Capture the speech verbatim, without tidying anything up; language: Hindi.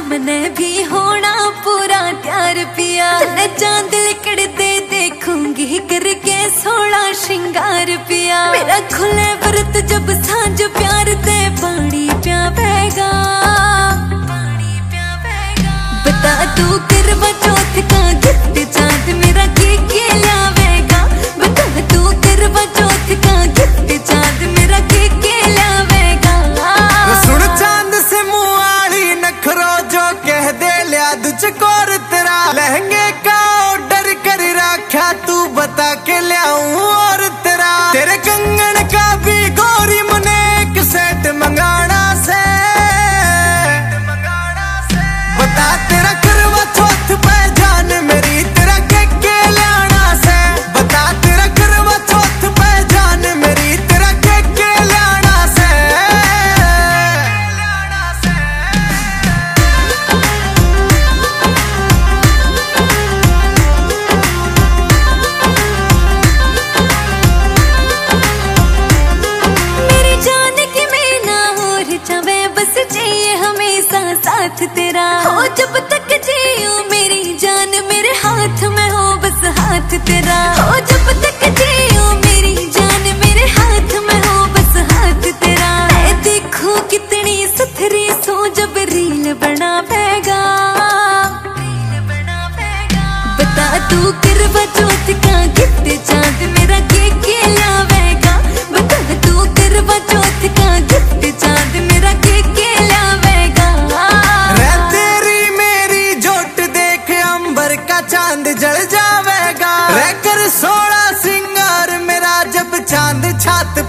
सामने भी होना पूरा प्यार पिया। तन्ने चांद लिकड़ दे देखूंगी करके सोलह श्रृंगार पिया। मेरा खुले व्रत जब सांझ प्यार दे पानी प्यावेगा, पानी प्यावेगा। बता तू करवा चौथ का गिफ्ट चांद मेरा के के लावेगा। बता तू करवा चौथ का गिफ्ट चांद मेरा के के लावेगा। सुन चांद से मुँह वाली नखरो जो कह दे लिया तुझको तेरा लहंगे का ऑर्डर कर रखा तू बता के लियाऊं और तेरा तेरे कंगन का भी गोरी मुने एक सेट मंगाना से बता तेरा करवा चौथ पे जान मेरी तेरा के के लाना से बता तेरा करवा चौथ पे जान मेरी तेरा के के लाना से। मेरी जान की मैं ना और जावे बस चाहिए हमेशा साथ तेरा हो जब तक जियो मेरी जान मेरे हाथ में हो बस हाथ तेरा हो जब तक जियो मेरी जान मेरे हाथ में हो बस हाथ तेरा। मैं देखूं कितनी सुथरी सो जब रील बनावेगा, रील बनावेगा। बता तू करवा चौथ का गिफ्ट चांद मेरा के के लावेगा। बता तू करवा चौथ का गिफ्ट चांद मेरा के के लावेगा। रे तेरी मेरी जोट देख अंबर का चांद जल जावेगा। रे कर सोलह सिंगार मेरा जब चांद छात